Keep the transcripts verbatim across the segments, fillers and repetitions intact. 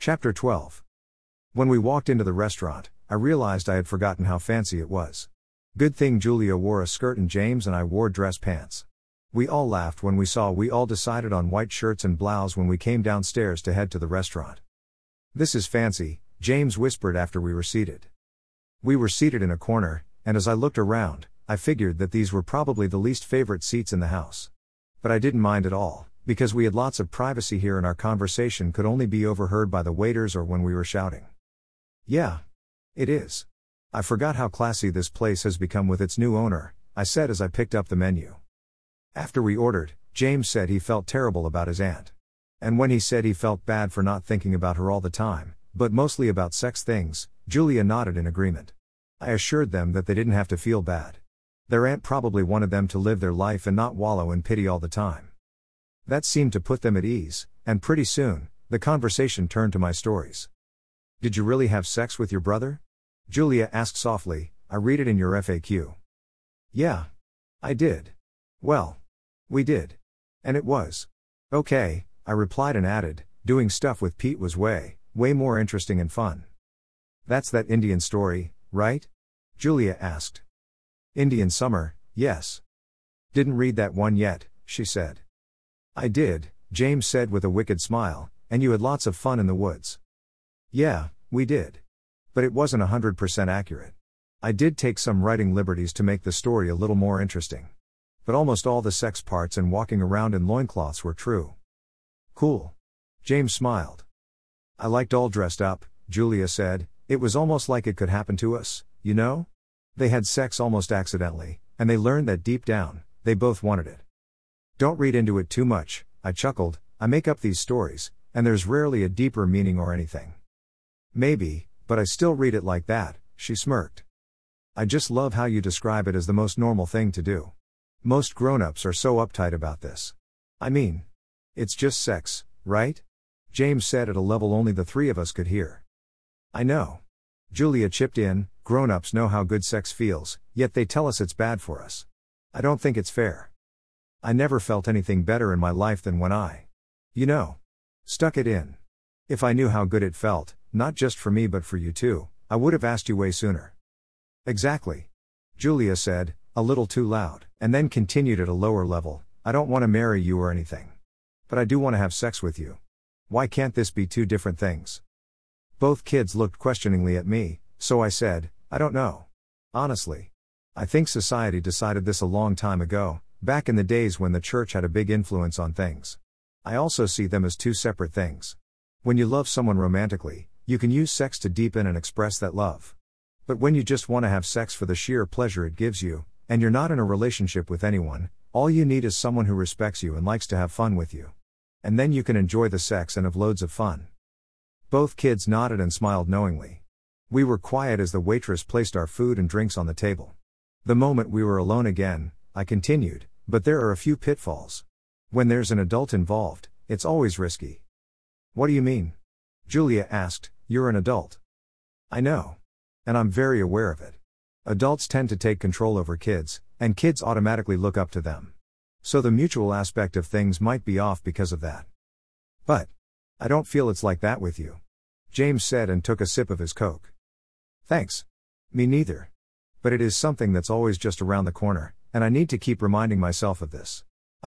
Chapter twelve. When we walked into the restaurant, I realized I had forgotten how fancy it was. Good thing Julia wore a skirt and James and I wore dress pants. We all laughed when we saw we all decided on white shirts and blouses when we came downstairs to head to the restaurant. "This is fancy," James whispered after we were seated. We were seated in a corner, and as I looked around, I figured that these were probably the least favorite seats in the house. But I didn't mind at all, because we had lots of privacy here and our conversation could only be overheard by the waiters or when we were shouting. "Yeah. It is. I forgot how classy this place has become with its new owner," I said as I picked up the menu. After we ordered, James said he felt terrible about his aunt. And when he said he felt bad for not thinking about her all the time, but mostly about sex things, Julia nodded in agreement. I assured them that they didn't have to feel bad. Their aunt probably wanted them to live their life and not wallow in pity all the time. That seemed to put them at ease, and pretty soon, the conversation turned to my stories. "Did you really have sex with your brother?" Julia asked softly. "I read it in your F A Q. "Yeah. I did. Well. We did. And it was. Okay," I replied and added, "doing stuff with Pete was way, way more interesting and fun." "That's that Indian story, right?" Julia asked. "Indian Summer, yes. Didn't read that one yet," she said. "I did," James said with a wicked smile, "and you had lots of fun in the woods." "Yeah, we did. But it wasn't one hundred percent accurate. I did take some writing liberties to make the story a little more interesting. But almost all the sex parts and walking around in loincloths were true." "Cool." James smiled. "I liked all dressed up," Julia said. "It was almost like it could happen to us, you know? They had sex almost accidentally, and they learned that deep down, they both wanted it." "Don't read into it too much," I chuckled. "I make up these stories, and there's rarely a deeper meaning or anything." "Maybe, but I still read it like that," she smirked. "I just love how you describe it as the most normal thing to do. Most grown-ups are so uptight about this. I mean, it's just sex, right?" James said at a level only the three of us could hear. "I know." Julia chipped in, "Grown-ups know how good sex feels, yet they tell us it's bad for us. I don't think it's fair. I never felt anything better in my life than when I, you know, stuck it in. If I knew how good it felt, not just for me but for you too, I would have asked you way sooner." "Exactly," Julia said, a little too loud, and then continued at a lower level, "I don't want to marry you or anything. But I do want to have sex with you. Why can't this be two different things?" Both kids looked questioningly at me, so I said, "I don't know. Honestly. I think society decided this a long time ago, back in the days when the church had a big influence on things. I also see them as two separate things. When you love someone romantically, you can use sex to deepen and express that love. But when you just want to have sex for the sheer pleasure it gives you, and you're not in a relationship with anyone, all you need is someone who respects you and likes to have fun with you. And then you can enjoy the sex and have loads of fun." Both kids nodded and smiled knowingly. We were quiet as the waitress placed our food and drinks on the table. The moment we were alone again, I continued, "But there are a few pitfalls. When there's an adult involved, it's always risky." "What do you mean?" Julia asked. "You're an adult." "I know. And I'm very aware of it. Adults tend to take control over kids, and kids automatically look up to them. So the mutual aspect of things might be off because of that. But I don't feel it's like that with you," James said and took a sip of his Coke. "Thanks. Me neither. But it is something that's always just around the corner, and I need to keep reminding myself of this."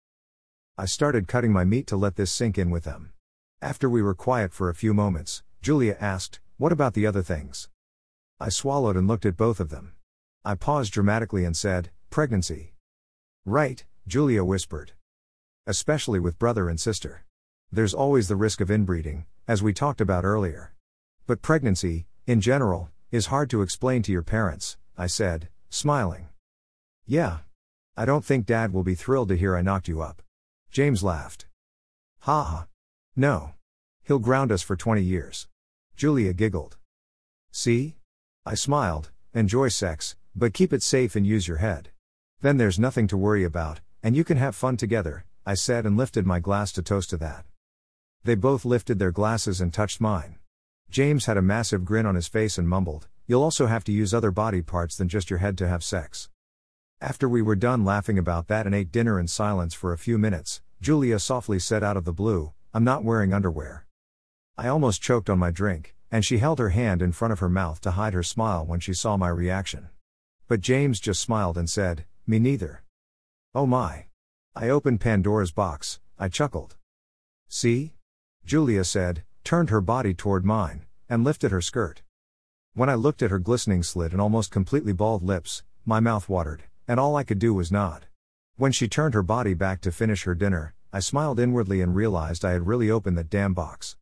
I started cutting my meat to let this sink in with them. After we were quiet for a few moments, Julia asked, "What about the other things?" I swallowed and looked at both of them. I paused dramatically and said, "Pregnancy." "Right," Julia whispered. "Especially with brother and sister. There's always the risk of inbreeding, as we talked about earlier. But pregnancy, in general, is hard to explain to your parents," I said, smiling. "Yeah. I don't think Dad will be thrilled to hear I knocked you up." James laughed. "Ha ha. No. He'll ground us for twenty years. Julia giggled. "See?" I smiled. "Enjoy sex, but keep it safe and use your head. Then there's nothing to worry about, and you can have fun together," I said and lifted my glass to toast to that. They both lifted their glasses and touched mine. James had a massive grin on his face and mumbled, "You'll also have to use other body parts than just your head to have sex." After we were done laughing about that and ate dinner in silence for a few minutes, Julia softly said out of the blue, "I'm not wearing underwear." I almost choked on my drink, and she held her hand in front of her mouth to hide her smile when she saw my reaction. But James just smiled and said, "Me neither." "Oh my." I opened Pandora's box, I chuckled. "See?" Julia said, turned her body toward mine, and lifted her skirt. When I looked at her glistening slit and almost completely bald lips, my mouth watered, and all I could do was nod. When she turned her body back to finish her dinner, I smiled inwardly and realized I had really opened that damn box.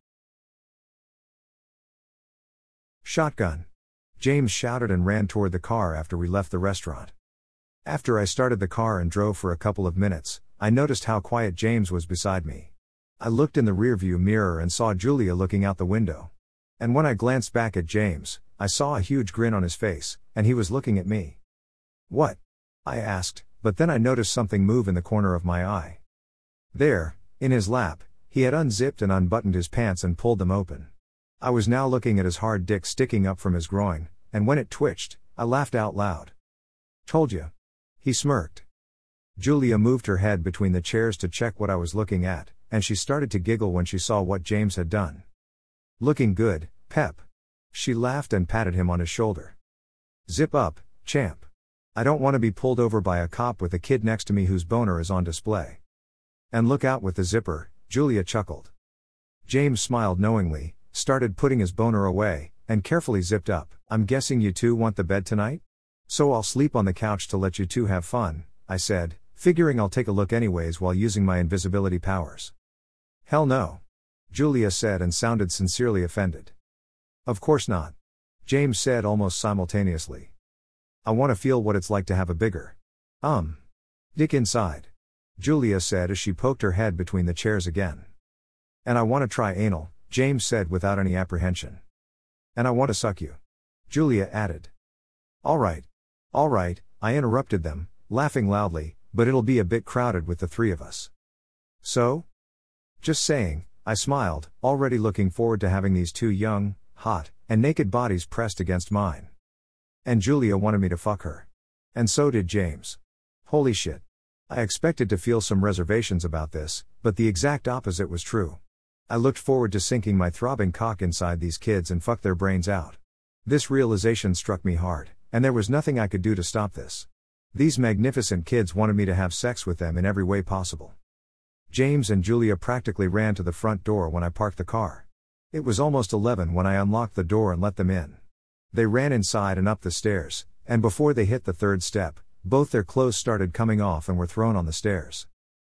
Shotgun. James shouted and ran toward the car after we left the restaurant. After I started the car and drove for a couple of minutes, I noticed how quiet James was beside me. I looked in the rearview mirror and saw Julia looking out the window. And when I glanced back at James, I saw a huge grin on his face, and he was looking at me. "What?" I asked, but then I noticed something move in the corner of my eye. There, in his lap, he had unzipped and unbuttoned his pants and pulled them open. I was now looking at his hard dick sticking up from his groin, and when it twitched, I laughed out loud. "Told you." He smirked. Julia moved her head between the chairs to check what I was looking at, and she started to giggle when she saw what James had done. "Looking good, Pep." She laughed and patted him on his shoulder. "Zip up, champ. I don't want to be pulled over by a cop with a kid next to me whose boner is on display." "And look out with the zipper," Julia chuckled. James smiled knowingly, started putting his boner away, and carefully zipped up. "I'm guessing you two want the bed tonight? So I'll sleep on the couch to let you two have fun," I said, figuring I'll take a look anyways while using my invisibility powers. "Hell no," Julia said and sounded sincerely offended. "Of course not," James said almost simultaneously. "I want to feel what it's like to have a bigger, um, dick inside," Julia said as she poked her head between the chairs again. "And I want to try anal," James said without any apprehension. "And I want to suck you," Julia added. All right. All right, I interrupted them, laughing loudly, "but it'll be a bit crowded with the three of us." "So?" "Just saying," I smiled, already looking forward to having these two young, hot, and naked bodies pressed against mine. And Julia wanted me to fuck her. And so did James. Holy shit. I expected to feel some reservations about this, but the exact opposite was true. I looked forward to sinking my throbbing cock inside these kids and fuck their brains out. This realization struck me hard, and there was nothing I could do to stop this. These magnificent kids wanted me to have sex with them in every way possible. James and Julia practically ran to the front door when I parked the car. It was almost eleven when I unlocked the door and let them in. They ran inside and up the stairs, and before they hit the third step, both their clothes started coming off and were thrown on the stairs.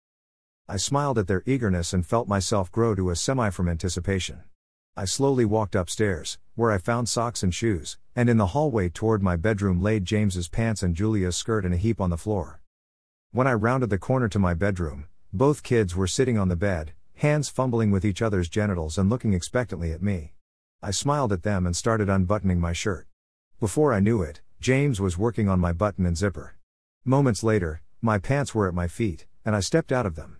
I smiled at their eagerness and felt myself grow to a semi from anticipation. I slowly walked upstairs, where I found socks and shoes, and in the hallway toward my bedroom laid James's pants and Julia's skirt in a heap on the floor. When I rounded the corner to my bedroom, both kids were sitting on the bed, hands fumbling with each other's genitals and looking expectantly at me. I smiled at them and started unbuttoning my shirt. Before I knew it, James was working on my button and zipper. Moments later, my pants were at my feet, and I stepped out of them.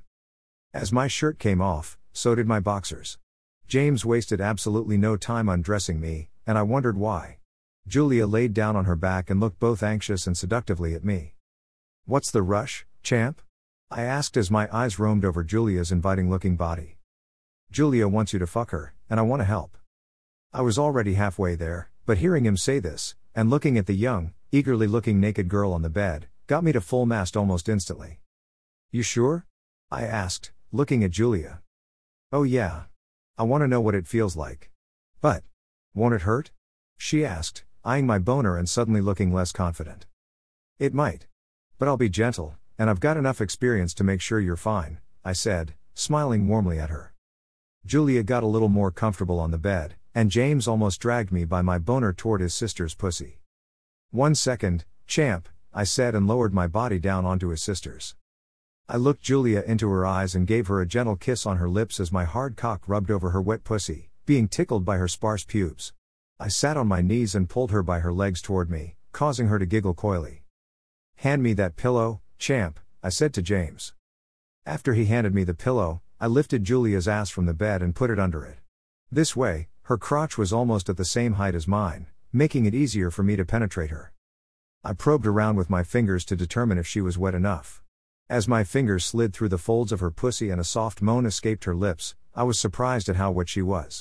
As my shirt came off, so did my boxers. James wasted absolutely no time undressing me, and I wondered why. Julia laid down on her back and looked both anxious and seductively at me. "What's the rush, champ?" I asked as my eyes roamed over Julia's inviting-looking body. "Julia wants you to fuck her, and I want to help." I was already halfway there, but hearing him say this, and looking at the young, eagerly looking naked girl on the bed, got me to full mast almost instantly. "You sure?" I asked, looking at Julia. "Oh yeah. I want to know what it feels like." "But won't it hurt?" she asked, eyeing my boner and suddenly looking less confident. "It might. But I'll be gentle, and I've got enough experience to make sure you're fine," I said, smiling warmly at her. Julia got a little more comfortable on the bed, and James almost dragged me by my boner toward his sister's pussy. "One second, champ," I said and lowered my body down onto his sister's. I looked Julia into her eyes and gave her a gentle kiss on her lips as my hard cock rubbed over her wet pussy, being tickled by her sparse pubes. I sat on my knees and pulled her by her legs toward me, causing her to giggle coyly. "Hand me that pillow, champ," I said to James. After he handed me the pillow, I lifted Julia's ass from the bed and put it under it. This way, her crotch was almost at the same height as mine, making it easier for me to penetrate her. I probed around with my fingers to determine if she was wet enough. As my fingers slid through the folds of her pussy and a soft moan escaped her lips, I was surprised at how wet she was.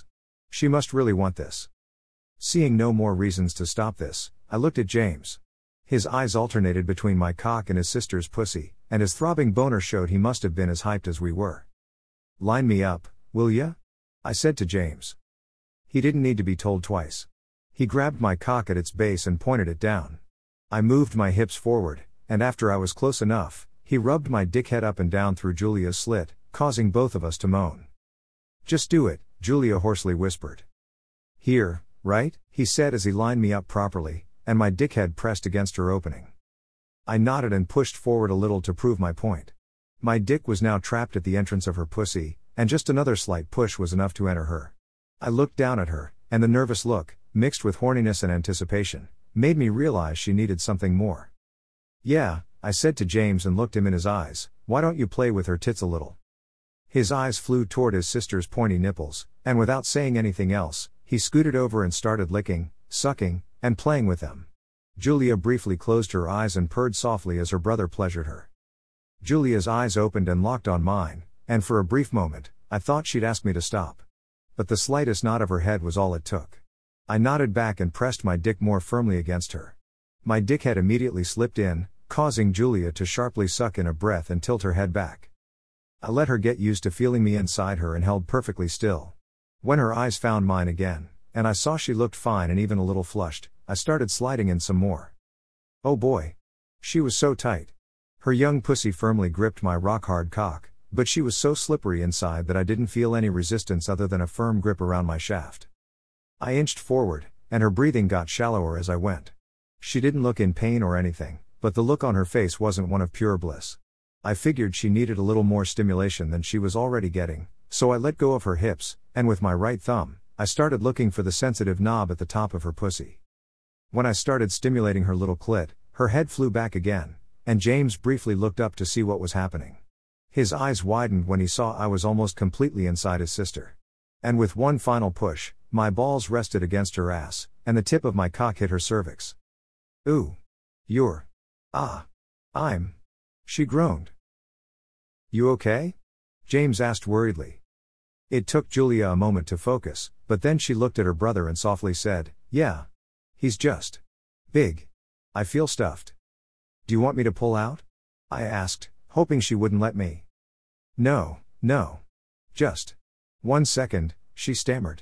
She must really want this. Seeing no more reasons to stop this, I looked at James. His eyes alternated between my cock and his sister's pussy, and his throbbing boner showed he must have been as hyped as we were. "Line me up, will ya?" I said to James. He didn't need to be told twice. He grabbed my cock at its base and pointed it down. I moved my hips forward, and after I was close enough, he rubbed my dickhead up and down through Julia's slit, causing both of us to moan. "Just do it," Julia hoarsely whispered. "Here, right?" he said as he lined me up properly, and my dickhead pressed against her opening. I nodded and pushed forward a little to prove my point. My dick was now trapped at the entrance of her pussy, and just another slight push was enough to enter her. I looked down at her, and the nervous look, mixed with horniness and anticipation, made me realize she needed something more. "Yeah," I said to James and looked him in his eyes, "why don't you play with her tits a little?" His eyes flew toward his sister's pointy nipples, and without saying anything else, he scooted over and started licking, sucking, and playing with them. Julia briefly closed her eyes and purred softly as her brother pleasured her. Julia's eyes opened and locked on mine, and for a brief moment, I thought she'd ask me to stop. But the slightest nod of her head was all it took. I nodded back and pressed my dick more firmly against her. My dickhead immediately slipped in, causing Julia to sharply suck in a breath and tilt her head back. I let her get used to feeling me inside her and held perfectly still. When her eyes found mine again, and I saw she looked fine and even a little flushed, I started sliding in some more. Oh boy! She was so tight. Her young pussy firmly gripped my rock-hard cock, but she was so slippery inside that I didn't feel any resistance other than a firm grip around my shaft. I inched forward, and her breathing got shallower as I went. She didn't look in pain or anything, but the look on her face wasn't one of pure bliss. I figured she needed a little more stimulation than she was already getting, so I let go of her hips, and with my right thumb, I started looking for the sensitive knob at the top of her pussy. When I started stimulating her little clit, her head flew back again, and James briefly looked up to see what was happening. His eyes widened when he saw I was almost completely inside his sister. And with one final push, my balls rested against her ass, and the tip of my cock hit her cervix. "Ooh. You're. Ah. I'm." She groaned. "You okay?" James asked worriedly. It took Julia a moment to focus, but then she looked at her brother and softly said, "Yeah. He's just. Big. I feel stuffed." "Do you want me to pull out?" I asked, hoping she wouldn't let me. No, no. Just. One second," she stammered.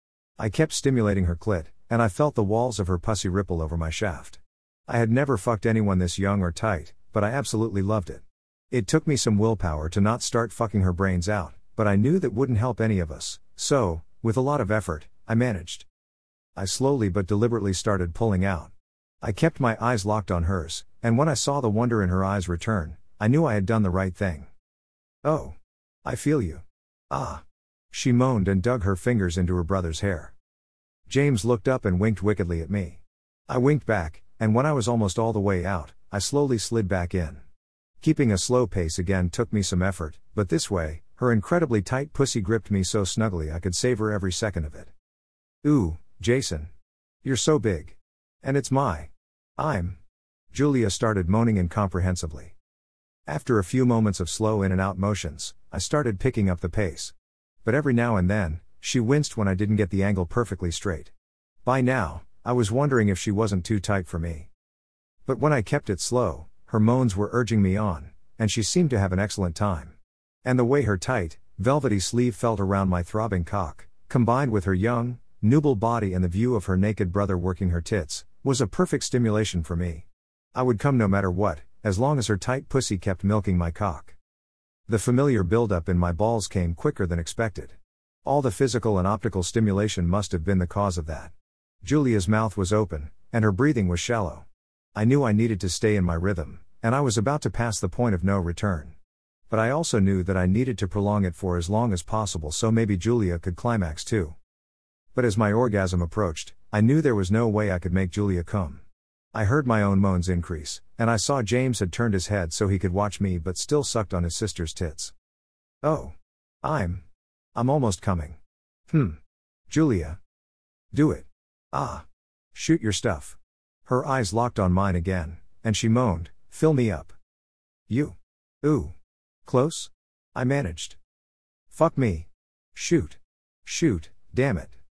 I kept stimulating her clit, and I felt the walls of her pussy ripple over my shaft. I had never fucked anyone this young or tight, but I absolutely loved it. It took me some willpower to not start fucking her brains out, but I knew that wouldn't help any of us, so, with a lot of effort, I managed. I slowly but deliberately started pulling out. I kept my eyes locked on hers, and when I saw the wonder in her eyes return, I knew I had done the right thing. "Oh. I feel you. Ah." She moaned and dug her fingers into her brother's hair. James looked up and winked wickedly at me. I winked back, and when I was almost all the way out, I slowly slid back in. Keeping a slow pace again took me some effort, but this way, her incredibly tight pussy gripped me so snugly I could savor every second of it. "Ooh, Jason. You're so big. And it's my. I'm." Julia started moaning incomprehensibly. After a few moments of slow in and out motions, I started picking up the pace. But every now and then, she winced when I didn't get the angle perfectly straight. By now, I was wondering if she wasn't too tight for me. But when I kept it slow, her moans were urging me on, and she seemed to have an excellent time. And the way her tight, velvety sleeve felt around my throbbing cock, combined with her young, nubile body and the view of her naked brother working her tits, was a perfect stimulation for me. I would come no matter what, as long as her tight pussy kept milking my cock. The familiar buildup in my balls came quicker than expected. All the physical and optical stimulation must have been the cause of that. Julia's mouth was open, and her breathing was shallow. I knew I needed to stay in my rhythm, and I was about to pass the point of no return. But I also knew that I needed to prolong it for as long as possible so maybe Julia could climax too. But as my orgasm approached, I knew there was no way I could make Julia come. I heard my own moans increase, and I saw James had turned his head so he could watch me but still sucked on his sister's tits. "Oh. I'm. I'm almost coming. Hmm. Julia. Do it. Ah. Shoot your stuff." Her eyes locked on mine again, and she moaned, "Fill me up." "You. Ooh. Close?" I managed. "Fuck me. Shoot. Shoot, damn it."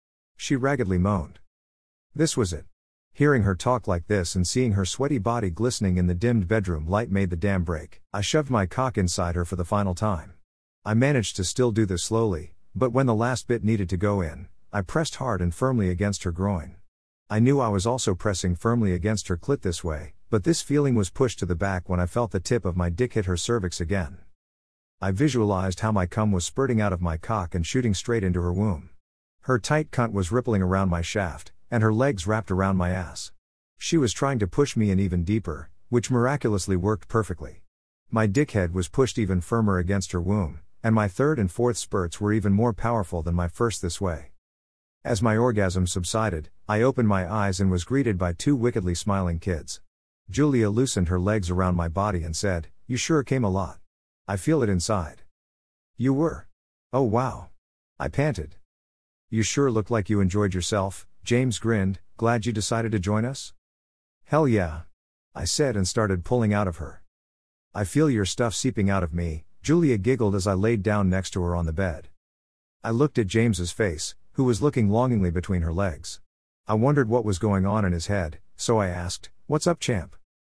she raggedly moaned. This was it. Hearing her talk like this and seeing her sweaty body glistening in the dimmed bedroom light made the dam break. I shoved my cock inside her for the final time. I managed to still do this slowly, but when the last bit needed to go in, I pressed hard and firmly against her groin. I knew I was also pressing firmly against her clit this way, but this feeling was pushed to the back when I felt the tip of my dick hit her cervix again. I visualized how my cum was spurting out of my cock and shooting straight into her womb. Her tight cunt was rippling around my shaft, and her legs wrapped around my ass. She was trying to push me in even deeper, which miraculously worked perfectly. My dickhead was pushed even firmer against her womb, and my third and fourth spurts were even more powerful than my first this way. As my orgasm subsided, I opened my eyes and was greeted by two wickedly smiling kids. Julia loosened her legs around my body and said, "You sure came a lot. I feel it inside." "You were? Oh wow." I panted. "You sure look like you enjoyed yourself," James grinned. "Glad you decided to join us?" "Hell yeah," I said and started pulling out of her. "I feel your stuff seeping out of me," Julia giggled as I laid down next to her on the bed. I looked at James's face, who was looking longingly between her legs. I wondered what was going on in his head, so I asked, "What's up, champ?"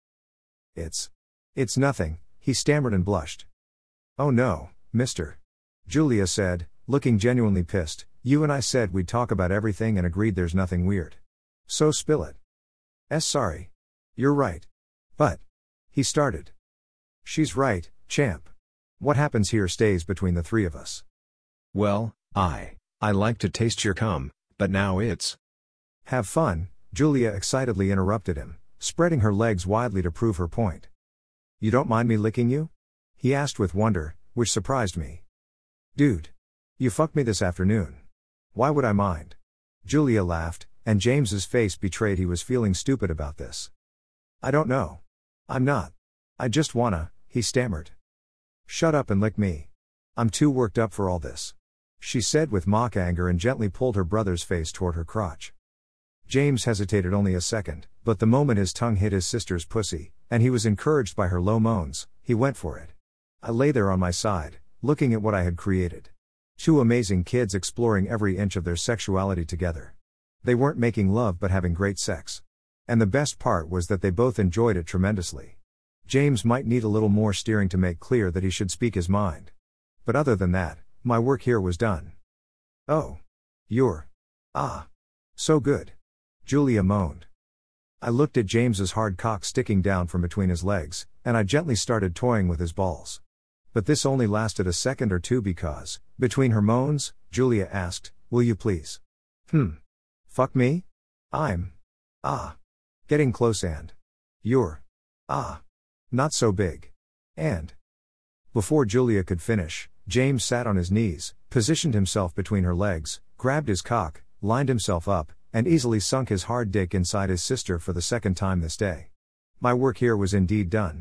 It's. It's nothing," he stammered and blushed. "Oh no, mister," Julia said, looking genuinely pissed. "You and I said we'd talk about everything and agreed there's nothing weird. So spill it." "Eh, sorry. You're right. But," he started. "She's right, champ. What happens here stays between the three of us." "Well, I, I like to taste your cum, but now it's..." "Have fun," Julia excitedly interrupted him, spreading her legs widely to prove her point. "You don't mind me licking you?" he asked with wonder, which surprised me. "Dude. You fucked me this afternoon. Why would I mind?" Julia laughed, and James's face betrayed he was feeling stupid about this. "I don't know. I'm not. I just wanna," he stammered. "Shut up and lick me. I'm too worked up for all this," she said with mock anger and gently pulled her brother's face toward her crotch. James hesitated only a second, but the moment his tongue hit his sister's pussy, and he was encouraged by her low moans, he went for it. I lay there on my side, looking at what I had created. Two amazing kids exploring every inch of their sexuality together. They weren't making love but having great sex. And the best part was that they both enjoyed it tremendously. James might need a little more steering to make clear that he should speak his mind. But other than that, my work here was done. "Oh. You're. Ah. So good," Julia moaned. I looked at James's hard cock sticking down from between his legs, and I gently started toying with his balls. But this only lasted a second or two because, between her moans, Julia asked, "Will you please? Hmm. Fuck me? I'm. Ah. Getting close and. You're. Ah. Not so big. And." Before Julia could finish, James sat on his knees, positioned himself between her legs, grabbed his cock, lined himself up, and easily sunk his hard dick inside his sister for the second time this day. My work here was indeed done.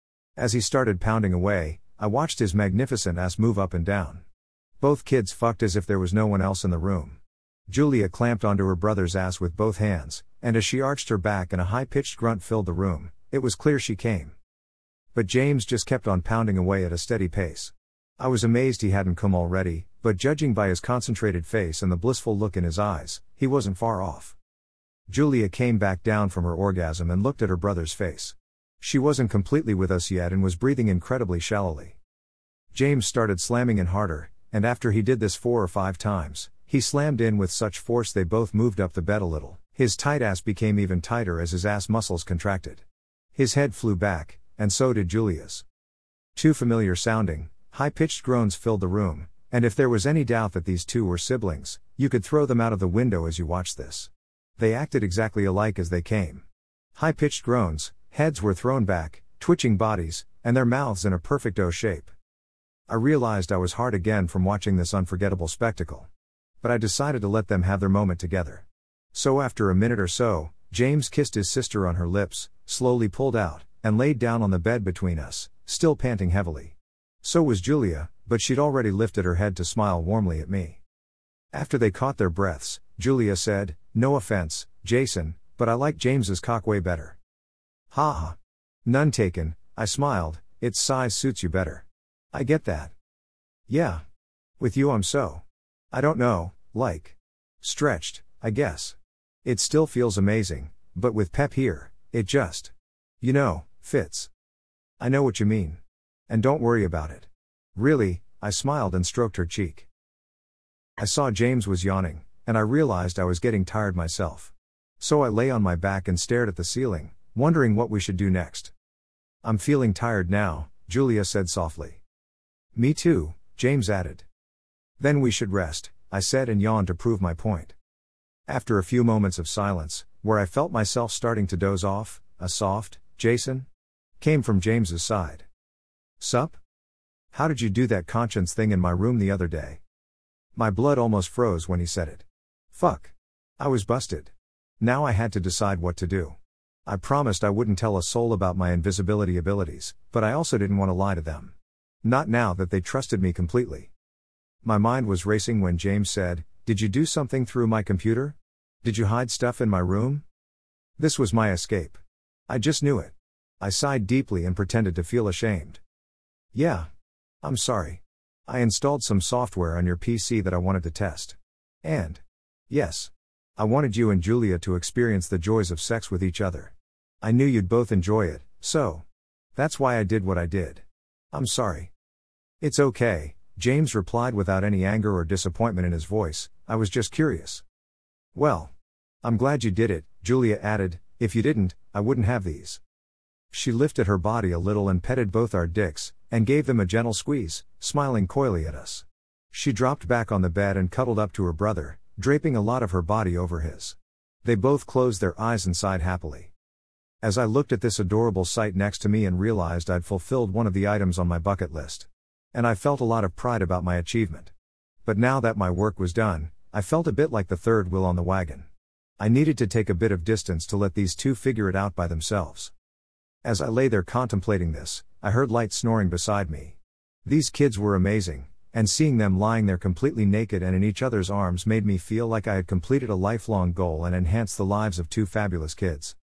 As he started pounding away, I watched his magnificent ass move up and down. Both kids fucked as if there was no one else in the room. Julia clamped onto her brother's ass with both hands, and as she arched her back and a high-pitched grunt filled the room, it was clear she came. But James just kept on pounding away at a steady pace. I was amazed he hadn't come already, but judging by his concentrated face and the blissful look in his eyes, he wasn't far off. Julia came back down from her orgasm and looked at her brother's face. She wasn't completely with us yet and was breathing incredibly shallowly. James started slamming in harder, and after he did this four or five times, he slammed in with such force they both moved up the bed a little. His tight ass became even tighter as his ass muscles contracted. His head flew back, and so did Julia's. Two familiar sounding, high-pitched groans filled the room, and if there was any doubt that these two were siblings, you could throw them out of the window as you watched this. They acted exactly alike as they came. High-pitched groans, heads were thrown back, twitching bodies, and their mouths in a perfect O shape. I realized I was hard again from watching this unforgettable spectacle. But I decided to let them have their moment together. So after a minute or so, James kissed his sister on her lips, slowly pulled out, and laid down on the bed between us, still panting heavily. So was Julia, but she'd already lifted her head to smile warmly at me. After they caught their breaths, Julia said, "No offense, Jason, but I like James's cock way better." "Ha ha. None taken," I smiled, "its size suits you better. I get that." "Yeah. With you I'm so. I don't know, like. Stretched," I guess. It still feels amazing, but with Pep here, it just, you know, fits. I know what you mean. And don't worry about it. Really, I smiled and stroked her cheek. I saw James was yawning, and I realized I was getting tired myself. So I lay on my back and stared at the ceiling, wondering what we should do next. I'm feeling tired now, Julia said softly. Me too, James added. Then we should rest, I said and yawned to prove my point. After a few moments of silence, where I felt myself starting to doze off, a soft, "Jason?" came from James's side. "Sup? How did you do that conscience thing in my room the other day?" My blood almost froze when he said it. Fuck. I was busted. Now I had to decide what to do. I promised I wouldn't tell a soul about my invisibility abilities, but I also didn't want to lie to them. Not now that they trusted me completely. My mind was racing when James said, "Did you do something through my computer? Did you hide stuff in my room?" This was my escape. I just knew it. I sighed deeply and pretended to feel ashamed. "Yeah. I'm sorry. I installed some software on your P C that I wanted to test. And, yes, I wanted you and Julia to experience the joys of sex with each other. I knew you'd both enjoy it, so that's why I did what I did. I'm sorry." "It's okay," James replied without any anger or disappointment in his voice. "I was just curious." "Well, I'm glad you did it," Julia added. "If you didn't, I wouldn't have these." She lifted her body a little and petted both our dicks, and gave them a gentle squeeze, smiling coyly at us. She dropped back on the bed and cuddled up to her brother, draping a lot of her body over his. They both closed their eyes and sighed happily. As I looked at this adorable sight next to me and realized I'd fulfilled one of the items on my bucket list. And I felt a lot of pride about my achievement. But now that my work was done, I felt a bit like the third wheel on the wagon. I needed to take a bit of distance to let these two figure it out by themselves. As I lay there contemplating this, I heard Light snoring beside me. These kids were amazing, and seeing them lying there completely naked and in each other's arms made me feel like I had completed a lifelong goal and enhanced the lives of two fabulous kids.